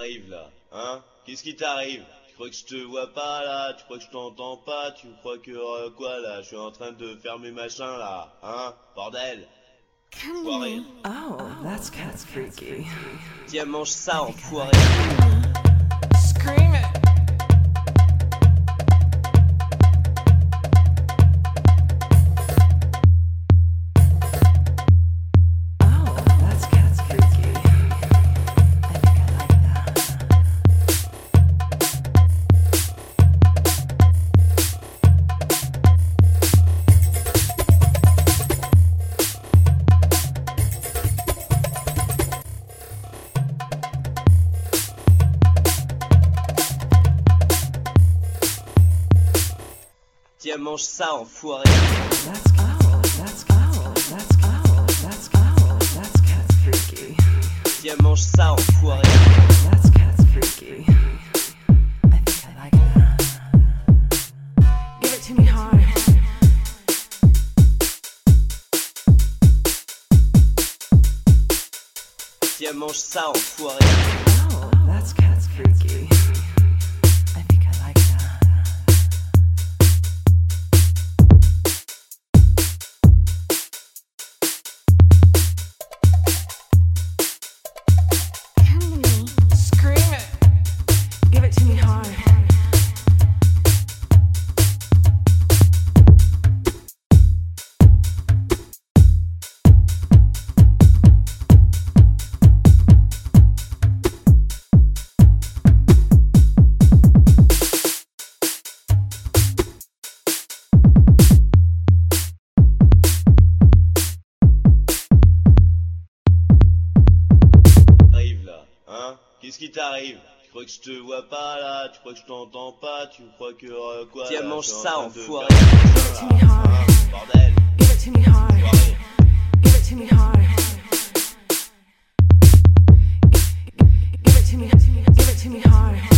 Arrive là, hein? Qu'est-ce qui t'arrive? Tu crois que je te vois pas là? Tu crois que je t'entends pas? Tu crois que quoi là? Je suis en train de faire mes machins là, hein? Bordel! Enfoiré! Oh, that's kind of freaky. Tiens, mange ça, enfoiré! Scream it! Oh, that's kind of freaky. I think I like that. Tiens, mange ça, enfoiré! That's kind of freaky. Tiens, mange ça, enfoiré! That's kind of freaky. I think I like that. Give it to me hard. Tiens, mange ça, enfoiré! Oh, that's kind of freaky. I think I like that. Come to me, scream it. Give it to me hard. Arrive là, hein? Qu'est-ce qui t'arrive? Tu crois que je te vois pas là? Tu crois que je t'entends pas? Tu crois que quoi? Tiens, là, mange je suis en ça, train de enfoiré! faire mes Give it to me machins, là, hard. hein? Bordel! Give it to me hard. Enfoiré! Give it to me hard. Give it to me. Give it to me hard.